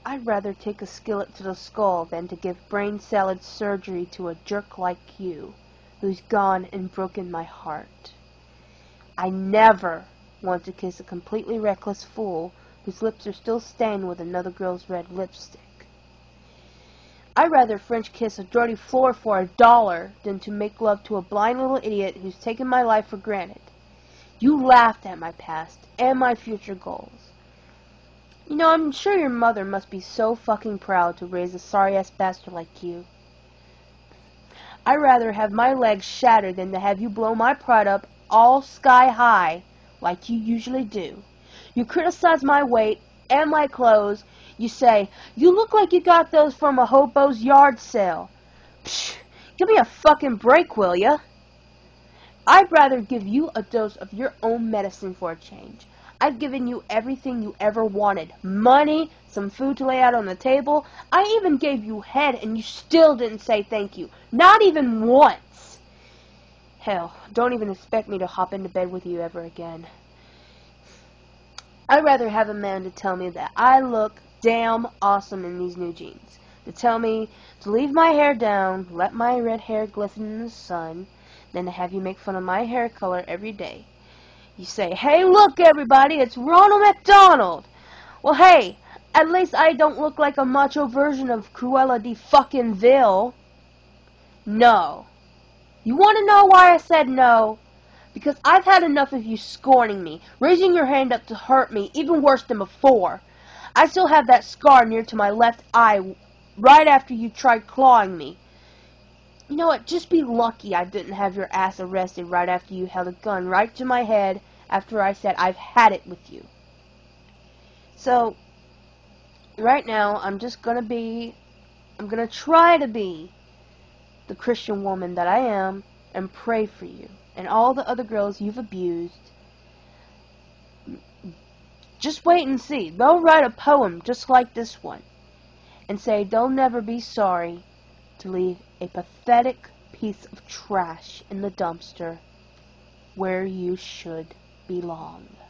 I'd rather take a skillet to the skull than to give brain salad surgery to a jerk like you, who's gone and broken my heart. I never want to kiss a completely reckless fool whose lips are still stained with another girl's red lipstick. I'd rather French kiss a dirty floor for $1 than to make love to a blind little idiot who's taken my life for granted. You laughed at my past and my future goals. You know, I'm sure your mother must be so fucking proud to raise a sorry-ass bastard like you. I'd rather have my legs shattered than to have you blow my pride up all sky high like you usually do. You criticize my weight and my clothes. You say, you look like you got those from a hobo's yard sale. Psh, give me a fucking break, will ya? I'd rather give you a dose of your own medicine for a change. I've given you everything you ever wanted. Money, some food to lay out on the table. I even gave you head and you still didn't say thank you. Not even once. Hell, don't even expect me to hop into bed with you ever again. I'd rather have a man to tell me that I look damn awesome in these new jeans. To tell me to leave my hair down, let my red hair glisten in the sun, than to have you make fun of my hair color every day. You say, hey, look, everybody, it's Ronald McDonald. Well, hey, at least I don't look like a macho version of Cruella de fucking Vil. No. You want to know why I said no? Because I've had enough of you scorning me, raising your hand up to hurt me, even worse than before. I still have that scar near to my left eye, right after you tried clawing me. You know what, just be lucky I didn't have your ass arrested right after you held a gun right to my head after I said I've had it with you. So, right now, I'm gonna try to be the Christian woman that I am and pray for you and all the other girls you've abused. Just wait and see. They'll write a poem just like this one and say they'll never be sorry to leave a pathetic piece of trash in the dumpster where you should belong.